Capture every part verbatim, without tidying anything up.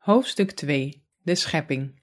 Hoofdstuk twee. De schepping.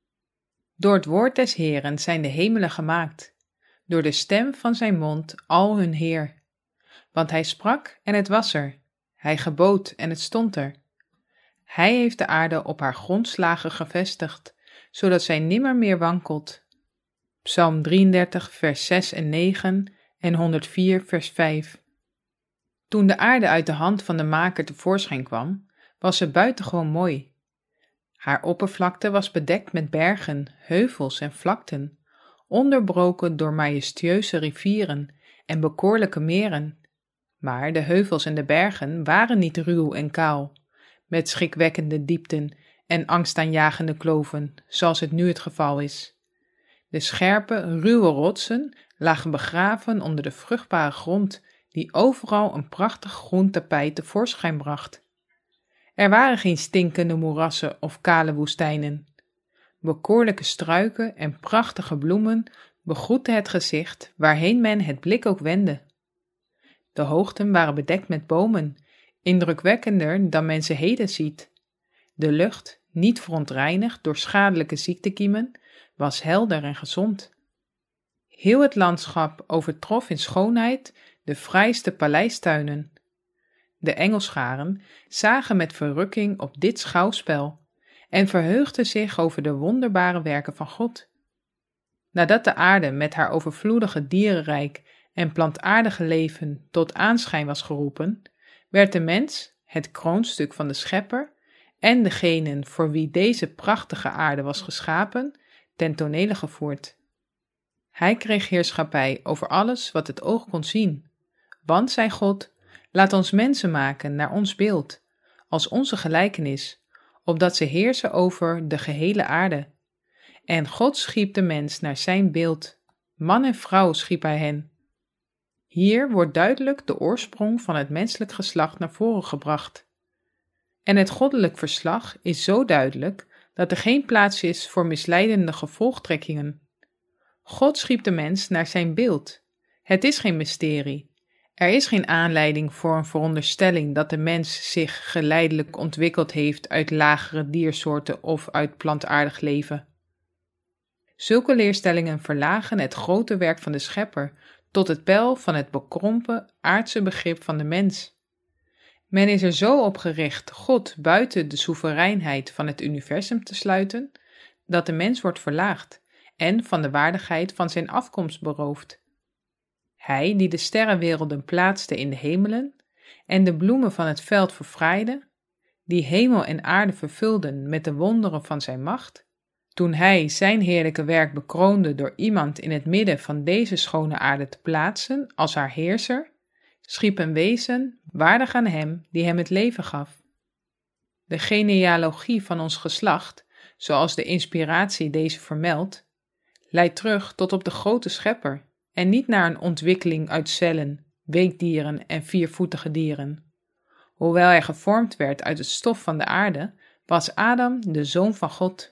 Door het woord des Heeren zijn de hemelen gemaakt, door de stem van zijn mond al hun Heer. Want hij sprak en het was er, hij gebood en het stond er. Hij heeft de aarde op haar grondslagen gevestigd, zodat zij nimmer meer wankelt. Psalm drieëndertig vers zes en negen en honderdvier vers vijf. Toen de aarde uit de hand van de maker tevoorschijn kwam, was ze buitengewoon mooi. Haar oppervlakte was bedekt met bergen, heuvels en vlakten, onderbroken door majestueuze rivieren en bekoorlijke meren. Maar de heuvels en de bergen waren niet ruw en kaal, met schrikwekkende diepten en angstaanjagende kloven, zoals het nu het geval is. De scherpe, ruwe rotsen lagen begraven onder de vruchtbare grond, die overal een prachtig groen tapijt tevoorschijn bracht. Er waren geen stinkende moerassen of kale woestijnen. Bekoorlijke struiken en prachtige bloemen begroetten het gezicht, waarheen men het blik ook wendde. De hoogten waren bedekt met bomen, indrukwekkender dan men ze heden ziet. De lucht, niet verontreinigd door schadelijke ziektekiemen, was helder en gezond. Heel het landschap overtrof in schoonheid de fraaiste paleistuinen. De engelscharen zagen met verrukking op dit schouwspel en verheugden zich over de wonderbare werken van God. Nadat de aarde met haar overvloedige dierenrijk en plantaardige leven tot aanschijn was geroepen, werd de mens, het kroonstuk van de schepper, en degenen voor wie deze prachtige aarde was geschapen, ten tonele gevoerd. Hij kreeg heerschappij over alles wat het oog kon zien, want, zei God, laat ons mensen maken naar ons beeld, als onze gelijkenis, opdat ze heersen over de gehele aarde. En God schiep de mens naar zijn beeld, man en vrouw schiep hij hen. Hier wordt duidelijk de oorsprong van het menselijk geslacht naar voren gebracht. En het goddelijk verslag is zo duidelijk dat er geen plaats is voor misleidende gevolgtrekkingen. God schiep de mens naar zijn beeld. Het is geen mysterie. Er is geen aanleiding voor een veronderstelling dat de mens zich geleidelijk ontwikkeld heeft uit lagere diersoorten of uit plantaardig leven. Zulke leerstellingen verlagen het grote werk van de schepper tot het peil van het bekrompen aardse begrip van de mens. Men is er zo op gericht God buiten de soevereinheid van het universum te sluiten, dat de mens wordt verlaagd en van de waardigheid van zijn afkomst beroofd. Hij die de sterrenwerelden plaatste in de hemelen en de bloemen van het veld verfraaide, die hemel en aarde vervulden met de wonderen van zijn macht, toen hij zijn heerlijke werk bekroonde door iemand in het midden van deze schone aarde te plaatsen als haar heerser, schiep een wezen waardig aan hem die hem het leven gaf. De genealogie van ons geslacht, zoals de inspiratie deze vermeldt, leidt terug tot op de grote schepper en niet naar een ontwikkeling uit cellen, weekdieren en viervoetige dieren. Hoewel hij gevormd werd uit het stof van de aarde, was Adam de zoon van God.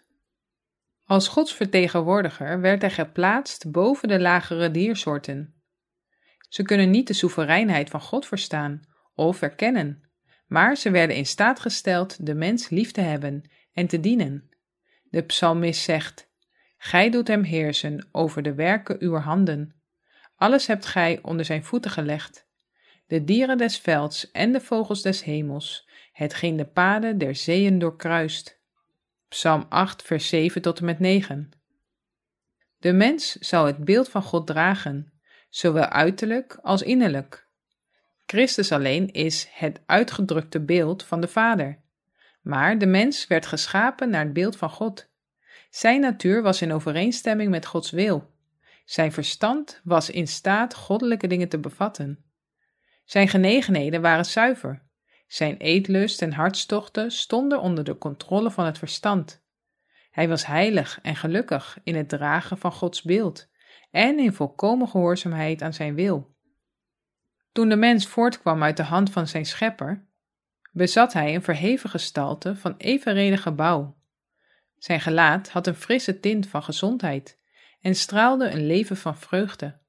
Als Gods vertegenwoordiger werd hij geplaatst boven de lagere diersoorten. Ze kunnen niet de soevereinheid van God verstaan of erkennen, maar ze werden in staat gesteld de mens lief te hebben en te dienen. De psalmist zegt: Gij doet hem heersen over de werken uwer handen. Alles hebt gij onder zijn voeten gelegd. De dieren des velds en de vogels des hemels, hetgeen de paden der zeeën doorkruist. Psalm acht vers zeven tot en met negen. De mens zal het beeld van God dragen, zowel uiterlijk als innerlijk. Christus alleen is het uitgedrukte beeld van de Vader. Maar de mens werd geschapen naar het beeld van God. Zijn natuur was in overeenstemming met Gods wil. Zijn verstand was in staat goddelijke dingen te bevatten. Zijn genegenheden waren zuiver. Zijn eetlust en hartstochten stonden onder de controle van het verstand. Hij was heilig en gelukkig in het dragen van Gods beeld en in volkomen gehoorzaamheid aan zijn wil. Toen de mens voortkwam uit de hand van zijn schepper, bezat hij een verheven gestalte van evenredige bouw. Zijn gelaat had een frisse tint van gezondheid en straalde een leven van vreugde.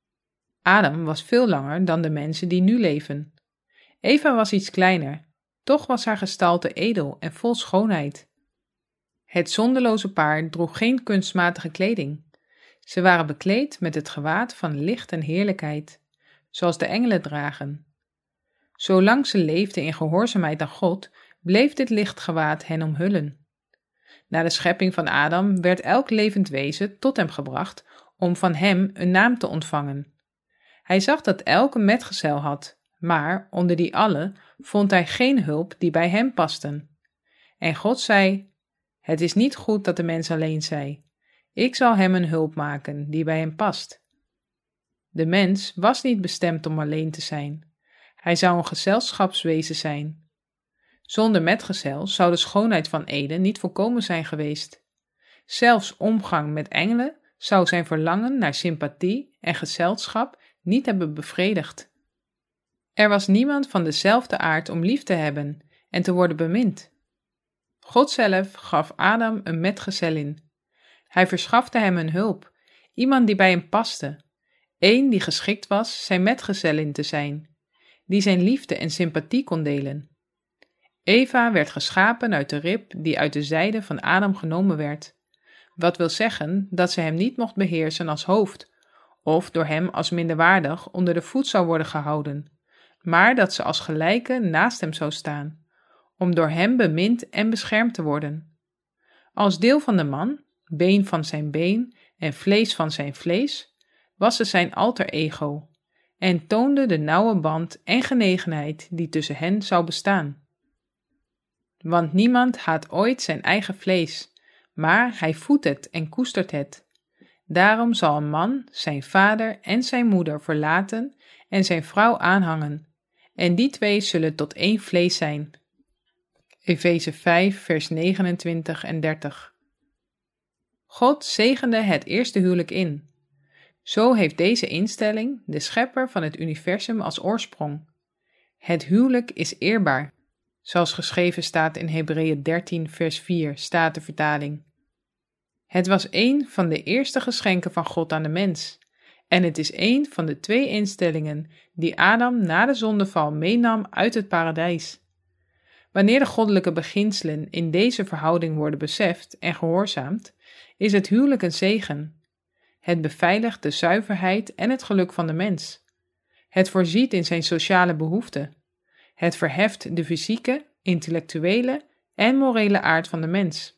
Adam was veel langer dan de mensen die nu leven. Eva was iets kleiner, toch was haar gestalte edel en vol schoonheid. Het zonderloze paar droeg geen kunstmatige kleding. Ze waren bekleed met het gewaad van licht en heerlijkheid, zoals de engelen dragen. Zolang ze leefden in gehoorzaamheid aan God, bleef dit lichtgewaad hen omhullen. Na de schepping van Adam werd elk levend wezen tot hem gebracht om van hem een naam te ontvangen. Hij zag dat elk een metgezel had, maar onder die allen vond hij geen hulp die bij hem pasten. En God zei: Het is niet goed dat de mens alleen zij. Ik zal hem een hulp maken die bij hem past. De mens was niet bestemd om alleen te zijn. Hij zou een gezelschapswezen zijn. Zonder metgezel zou de schoonheid van Eden niet volkomen zijn geweest. Zelfs omgang met engelen zou zijn verlangen naar sympathie en gezelschap niet hebben bevredigd. Er was niemand van dezelfde aard om lief te hebben en te worden bemind. God zelf gaf Adam een metgezellin. Hij verschafte hem een hulp, iemand die bij hem paste, één die geschikt was zijn metgezellin te zijn, die zijn liefde en sympathie kon delen. Eva werd geschapen uit de rib die uit de zijde van Adam genomen werd, wat wil zeggen dat ze hem niet mocht beheersen als hoofd, of door hem als minderwaardig onder de voet zou worden gehouden, maar dat ze als gelijke naast hem zou staan, om door hem bemind en beschermd te worden. Als deel van de man, been van zijn been en vlees van zijn vlees, was ze zijn alter ego en toonde de nauwe band en genegenheid die tussen hen zou bestaan. Want niemand haat ooit zijn eigen vlees, maar hij voedt het en koestert het. Daarom zal een man zijn vader en zijn moeder verlaten en zijn vrouw aanhangen, en die twee zullen tot één vlees zijn. Efeze vijf, vers negenentwintig en dertig. God zegende het eerste huwelijk in. Zo heeft deze instelling de schepper van het universum als oorsprong. Het huwelijk is eerbaar, zoals geschreven staat in Hebreeën dertien, vers vier, Statenvertaling. Het was een van de eerste geschenken van God aan de mens, en het is een van de twee instellingen die Adam na de zondeval meenam uit het paradijs. Wanneer de goddelijke beginselen in deze verhouding worden beseft en gehoorzaamd, is het huwelijk een zegen. Het beveiligt de zuiverheid en het geluk van de mens. Het voorziet in zijn sociale behoeften. Het verheft de fysieke, intellectuele en morele aard van de mens.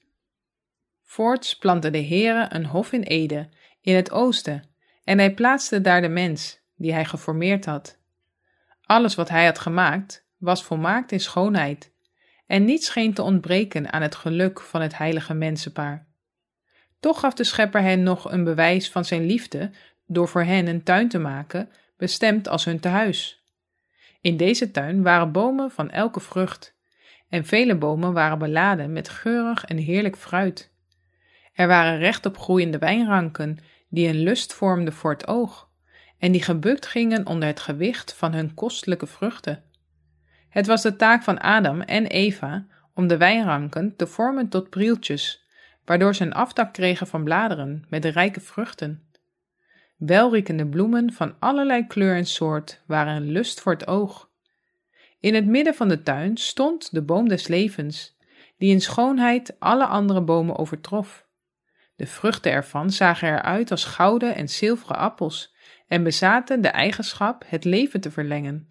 Voorts plantte de Heere een hof in Eden, in het oosten, en hij plaatste daar de mens, die hij geformeerd had. Alles wat hij had gemaakt, was volmaakt in schoonheid, en niets scheen te ontbreken aan het geluk van het heilige mensenpaar. Toch gaf de schepper hen nog een bewijs van zijn liefde door voor hen een tuin te maken, bestemd als hun tehuis. In deze tuin waren bomen van elke vrucht, en vele bomen waren beladen met geurig en heerlijk fruit. Er waren rechtop groeiende wijnranken die een lust vormden voor het oog, en die gebukt gingen onder het gewicht van hun kostelijke vruchten. Het was de taak van Adam en Eva om de wijnranken te vormen tot prieltjes, waardoor ze een afdak kregen van bladeren met de rijke vruchten. Welriekende bloemen van allerlei kleur en soort waren een lust voor het oog. In het midden van de tuin stond de boom des levens, die in schoonheid alle andere bomen overtrof. De vruchten ervan zagen eruit als gouden en zilveren appels en bezaten de eigenschap het leven te verlengen.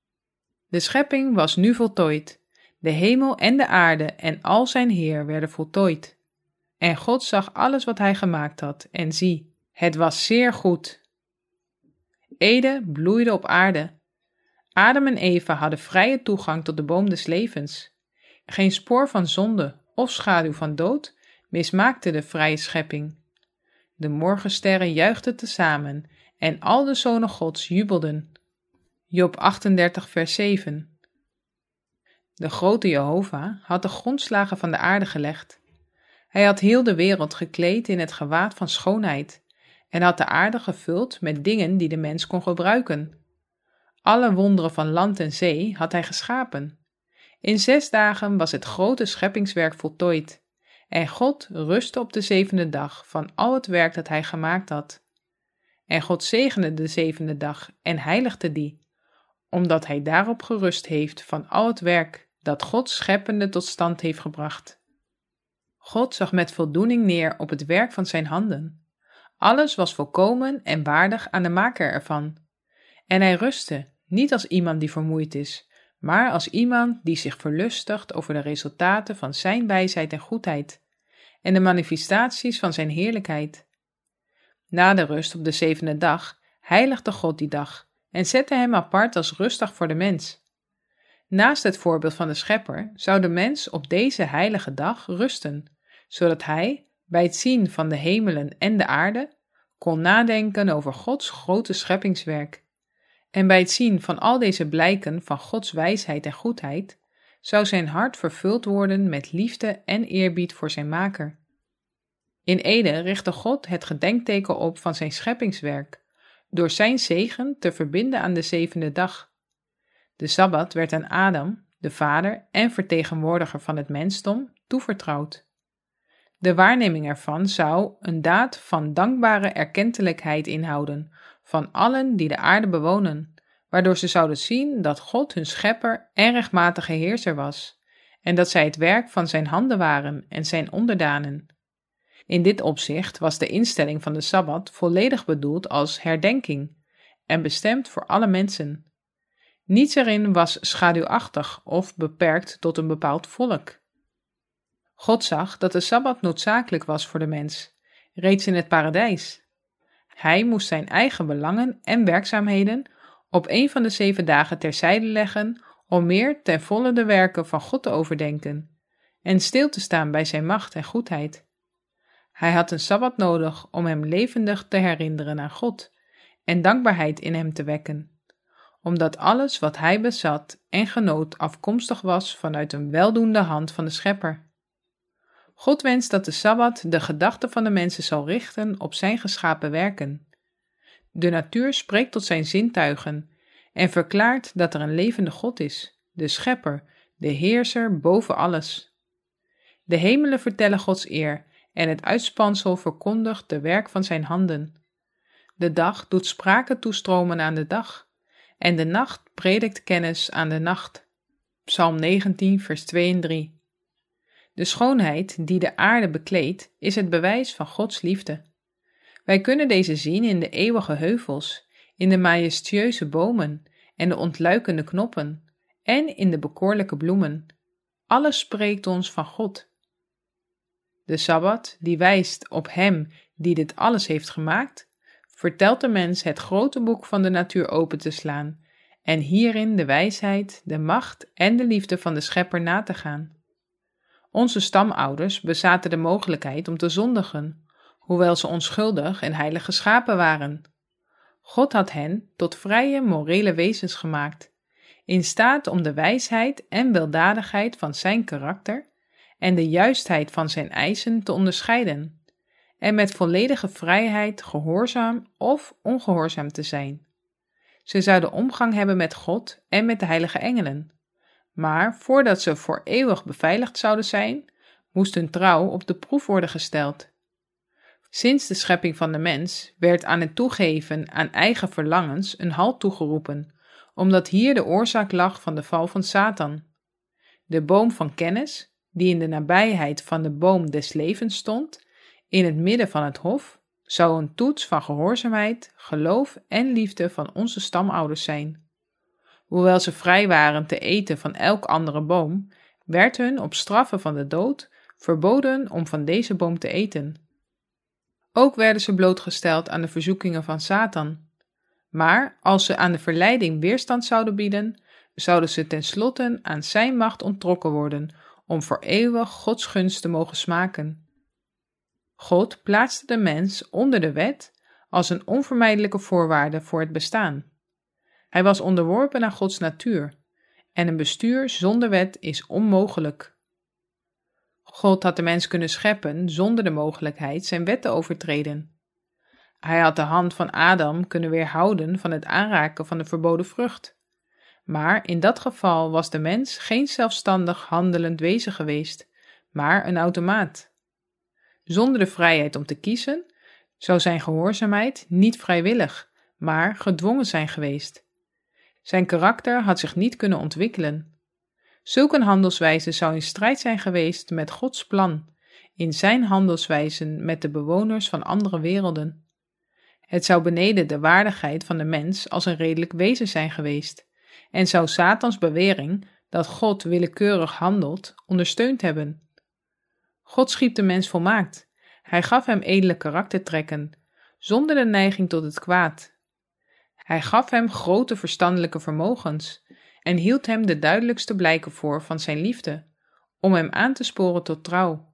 De schepping was nu voltooid. De hemel en de aarde en al zijn heer werden voltooid. En God zag alles wat hij gemaakt had, en zie, het was zeer goed. Eden bloeide op aarde. Adam en Eva hadden vrije toegang tot de boom des levens. Geen spoor van zonde of schaduw van dood mismaakte de vrije schepping. De morgensterren juichten tezamen en al de zonen Gods jubelden. Job achtendertig, vers zeven. De grote Jehovah had de grondslagen van de aarde gelegd. Hij had heel de wereld gekleed in het gewaad van schoonheid en had de aarde gevuld met dingen die de mens kon gebruiken. Alle wonderen van land en zee had hij geschapen. In zes dagen was het grote scheppingswerk voltooid en God rustte op de zevende dag van al het werk dat hij gemaakt had. En God zegende de zevende dag en heiligde die, omdat hij daarop gerust heeft van al het werk dat God scheppende tot stand heeft gebracht. God zag met voldoening neer op het werk van zijn handen. Alles was volkomen en waardig aan de maker ervan. En hij rustte, niet als iemand die vermoeid is, maar als iemand die zich verlustigt over de resultaten van zijn wijsheid en goedheid en de manifestaties van zijn heerlijkheid. Na de rust op de zevende dag heiligde God die dag en zette hem apart als rustdag voor de mens. Naast het voorbeeld van de schepper zou de mens op deze heilige dag rusten, zodat hij, bij het zien van de hemelen en de aarde, kon nadenken over Gods grote scheppingswerk. En bij het zien van al deze blijken van Gods wijsheid en goedheid, zou zijn hart vervuld worden met liefde en eerbied voor zijn maker. In Eden richtte God het gedenkteken op van zijn scheppingswerk, door zijn zegen te verbinden aan de zevende dag. De Sabbat werd aan Adam, de vader en vertegenwoordiger van het mensdom, toevertrouwd. De waarneming ervan zou een daad van dankbare erkentelijkheid inhouden van allen die de aarde bewonen, waardoor ze zouden zien dat God hun schepper en rechtmatige heerser was, en dat zij het werk van zijn handen waren en zijn onderdanen. In dit opzicht was de instelling van de Sabbat volledig bedoeld als herdenking en bestemd voor alle mensen. Niets erin was schaduwachtig of beperkt tot een bepaald volk. God zag dat de Sabbat noodzakelijk was voor de mens, reeds in het paradijs. Hij moest zijn eigen belangen en werkzaamheden op een van de zeven dagen terzijde leggen om meer ten volle de werken van God te overdenken en stil te staan bij zijn macht en goedheid. Hij had een Sabbat nodig om hem levendig te herinneren aan God en dankbaarheid in hem te wekken, omdat alles wat hij bezat en genoot afkomstig was vanuit een weldoende hand van de Schepper. God wenst dat de Sabbat de gedachten van de mensen zal richten op zijn geschapen werken. De natuur spreekt tot zijn zintuigen en verklaart dat er een levende God is, de Schepper, de Heerser boven alles. De hemelen vertellen Gods eer en het uitspansel verkondigt de werk van zijn handen. De dag doet sprake toestromen aan de dag en de nacht predikt kennis aan de nacht. Psalm negentien, vers twee en drie. De schoonheid die de aarde bekleedt is het bewijs van Gods liefde. Wij kunnen deze zien in de eeuwige heuvels, in de majestueuze bomen en de ontluikende knoppen en in de bekoorlijke bloemen. Alles spreekt ons van God. De Sabbat, die wijst op Hem die dit alles heeft gemaakt, vertelt de mens het grote boek van de natuur open te slaan en hierin de wijsheid, de macht en de liefde van de Schepper na te gaan. Onze stamouders bezaten de mogelijkheid om te zondigen, hoewel ze onschuldig en heilig geschapen waren. God had hen tot vrije morele wezens gemaakt, in staat om de wijsheid en weldadigheid van zijn karakter en de juistheid van zijn eisen te onderscheiden, en met volledige vrijheid gehoorzaam of ongehoorzaam te zijn. Ze zouden omgang hebben met God en met de heilige engelen, maar voordat ze voor eeuwig beveiligd zouden zijn, moest hun trouw op de proef worden gesteld. Sinds de schepping van de mens werd aan het toegeven aan eigen verlangens een halt toegeroepen, omdat hier de oorzaak lag van de val van Satan. De boom van kennis, die in de nabijheid van de boom des levens stond, in het midden van het hof, zou een toets van gehoorzaamheid, geloof en liefde van onze stamouders zijn. Hoewel ze vrij waren te eten van elk andere boom, werd hun op straffe van de dood verboden om van deze boom te eten. Ook werden ze blootgesteld aan de verzoekingen van Satan. Maar als ze aan de verleiding weerstand zouden bieden, zouden ze tenslotte aan zijn macht onttrokken worden om voor eeuwig Gods gunst te mogen smaken. God plaatste de mens onder de wet als een onvermijdelijke voorwaarde voor het bestaan. Hij was onderworpen aan Gods natuur en een bestuur zonder wet is onmogelijk. God had de mens kunnen scheppen zonder de mogelijkheid zijn wet te overtreden. Hij had de hand van Adam kunnen weerhouden van het aanraken van de verboden vrucht. Maar in dat geval was de mens geen zelfstandig handelend wezen geweest, maar een automaat. Zonder de vrijheid om te kiezen, zou zijn gehoorzaamheid niet vrijwillig, maar gedwongen zijn geweest. Zijn karakter had zich niet kunnen ontwikkelen. Zulk een handelswijze zou in strijd zijn geweest met Gods plan, in zijn handelswijzen met de bewoners van andere werelden. Het zou beneden de waardigheid van de mens als een redelijk wezen zijn geweest en zou Satans bewering dat God willekeurig handelt ondersteund hebben. God schiep de mens volmaakt. Hij gaf hem edele karaktertrekken, zonder de neiging tot het kwaad. Hij gaf hem grote verstandelijke vermogens en hield hem de duidelijkste blijken voor van zijn liefde, om hem aan te sporen tot trouw.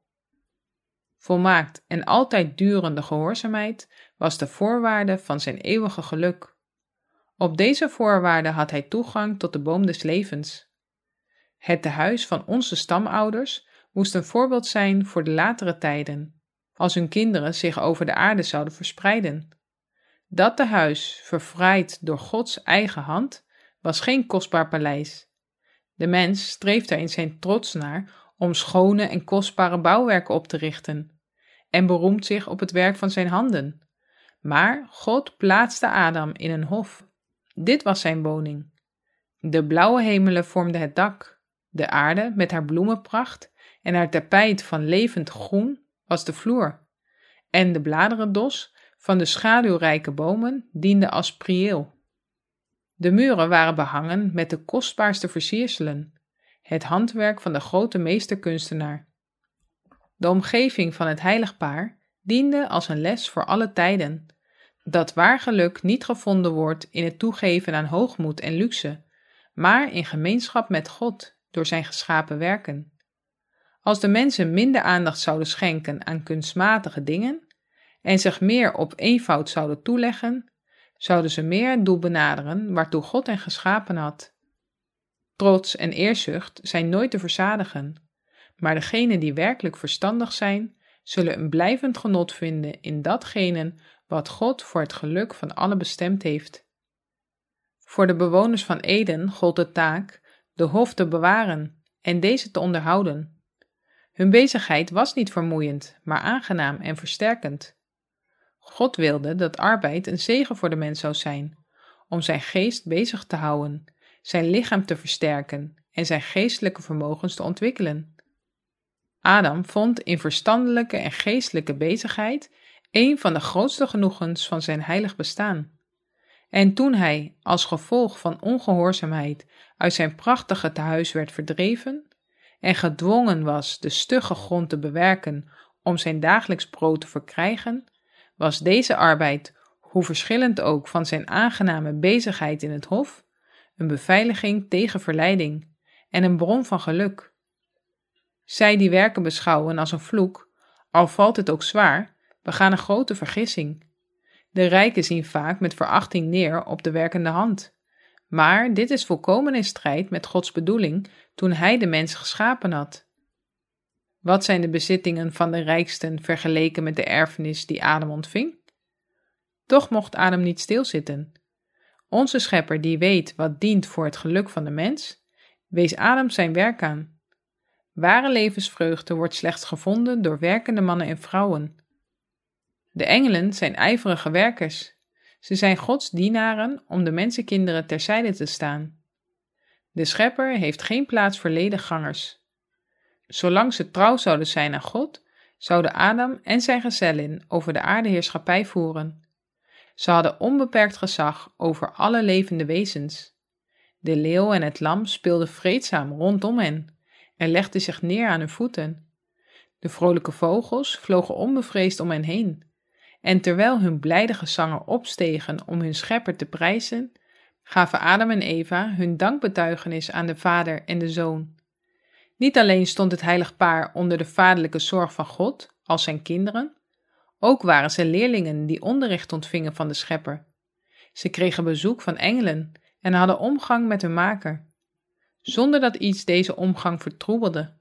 Volmaakt en altijd durende gehoorzaamheid was de voorwaarde van zijn eeuwige geluk. Op deze voorwaarde had hij toegang tot de boom des levens. Het tehuis van onze stamouders moest een voorbeeld zijn voor de latere tijden, als hun kinderen zich over de aarde zouden verspreiden. Dat tehuis, verfraaid door Gods eigen hand, was geen kostbaar paleis. De mens streeft er in zijn trots naar om schone en kostbare bouwwerken op te richten en beroemt zich op het werk van zijn handen. Maar God plaatste Adam in een hof. Dit was zijn woning. De blauwe hemelen vormden het dak. De aarde met haar bloemenpracht en haar tapijt van levend groen was de vloer. En de bladerendos van de schaduwrijke bomen diende als priëel. De muren waren behangen met de kostbaarste versierselen, het handwerk van de grote meesterkunstenaar. De omgeving van het heilig paar diende als een les voor alle tijden, dat waar geluk niet gevonden wordt in het toegeven aan hoogmoed en luxe, maar in gemeenschap met God door zijn geschapen werken. Als de mensen minder aandacht zouden schenken aan kunstmatige dingen en zich meer op eenvoud zouden toeleggen, zouden ze meer het doel benaderen waartoe God hen geschapen had. Trots en eerzucht zijn nooit te verzadigen, maar degenen die werkelijk verstandig zijn, zullen een blijvend genot vinden in datgene wat God voor het geluk van allen bestemd heeft. Voor de bewoners van Eden gold de taak de hof te bewaren en deze te onderhouden. Hun bezigheid was niet vermoeiend, maar aangenaam en versterkend. God wilde dat arbeid een zegen voor de mens zou zijn, om zijn geest bezig te houden, zijn lichaam te versterken en zijn geestelijke vermogens te ontwikkelen. Adam vond in verstandelijke en geestelijke bezigheid een van de grootste genoegens van zijn heilig bestaan. En toen hij, als gevolg van ongehoorzaamheid, uit zijn prachtige tehuis werd verdreven en gedwongen was de stugge grond te bewerken om zijn dagelijks brood te verkrijgen, was deze arbeid, hoe verschillend ook van zijn aangename bezigheid in het hof, een beveiliging tegen verleiding en een bron van geluk. Zij die werken beschouwen als een vloek, al valt het ook zwaar, begaan een grote vergissing. De rijken zien vaak met verachting neer op de werkende hand. Maar dit is volkomen in strijd met Gods bedoeling toen hij de mens geschapen had. Wat zijn de bezittingen van de rijksten vergeleken met de erfenis die Adam ontving? Toch mocht Adam niet stilzitten. Onze schepper die weet wat dient voor het geluk van de mens, wees Adam zijn werk aan. Ware levensvreugde wordt slechts gevonden door werkende mannen en vrouwen. De engelen zijn ijverige werkers. Ze zijn Gods dienaren om de mensenkinderen terzijde te staan. De schepper heeft geen plaats voor lediggangers. Zolang ze trouw zouden zijn aan God, zouden Adam en zijn gezellin over de aarde heerschappij voeren. Ze hadden onbeperkt gezag over alle levende wezens. De leeuw en het lam speelden vreedzaam rondom hen en legden zich neer aan hun voeten. De vrolijke vogels vlogen onbevreesd om hen heen. En terwijl hun blijde gezangen opstegen om hun schepper te prijzen, gaven Adam en Eva hun dankbetuigenis aan de Vader en de Zoon. Niet alleen stond het heilig paar onder de vaderlijke zorg van God, als zijn kinderen, ook waren ze leerlingen die onderricht ontvingen van de schepper. Ze kregen bezoek van engelen en hadden omgang met hun maker, zonder dat iets deze omgang vertroebelde.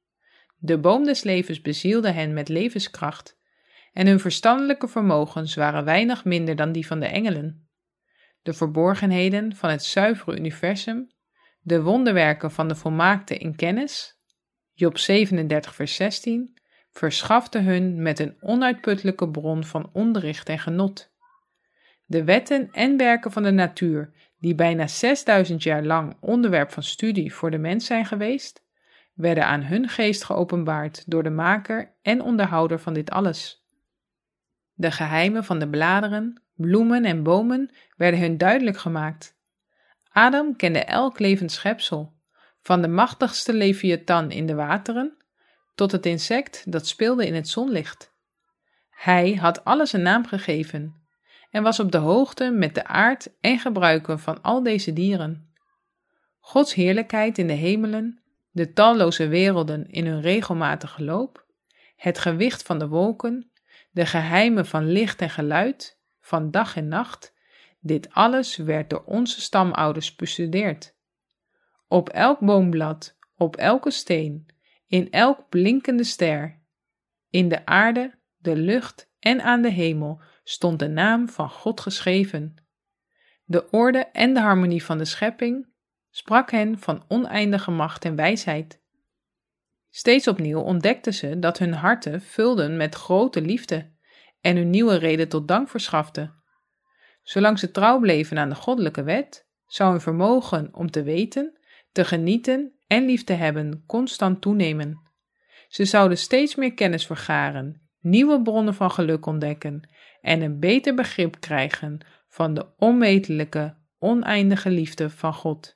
De boom des levens bezielde hen met levenskracht, en hun verstandelijke vermogens waren weinig minder dan die van de engelen. De verborgenheden van het zuivere universum, de wonderwerken van de volmaakte in kennis, Job zevenendertig vers zestien, verschaften hun met een onuitputtelijke bron van onderricht en genot. De wetten en werken van de natuur, die bijna zesduizend jaar lang onderwerp van studie voor de mens zijn geweest, werden aan hun geest geopenbaard door de maker en onderhouder van dit alles. De geheimen van de bladeren, bloemen en bomen werden hun duidelijk gemaakt. Adam kende elk levend schepsel, van de machtigste leviathan in de wateren tot het insect dat speelde in het zonlicht. Hij had alles een naam gegeven en was op de hoogte met de aard en gebruiken van al deze dieren. Gods heerlijkheid in de hemelen, de talloze werelden in hun regelmatige loop, het gewicht van de wolken, de geheimen van licht en geluid, van dag en nacht, dit alles werd door onze stamouders bestudeerd. Op elk boomblad, op elke steen, in elk blinkende ster, in de aarde, de lucht en aan de hemel stond de naam van God geschreven. De orde en de harmonie van de schepping sprak hen van oneindige macht en wijsheid. Steeds opnieuw ontdekten ze dat hun harten vulden met grote liefde en hun nieuwe reden tot dank verschaften. Zolang ze trouw bleven aan de goddelijke wet, zou hun vermogen om te weten, te genieten en lief te hebben constant toenemen. Ze zouden steeds meer kennis vergaren, nieuwe bronnen van geluk ontdekken en een beter begrip krijgen van de onmetelijke, oneindige liefde van God.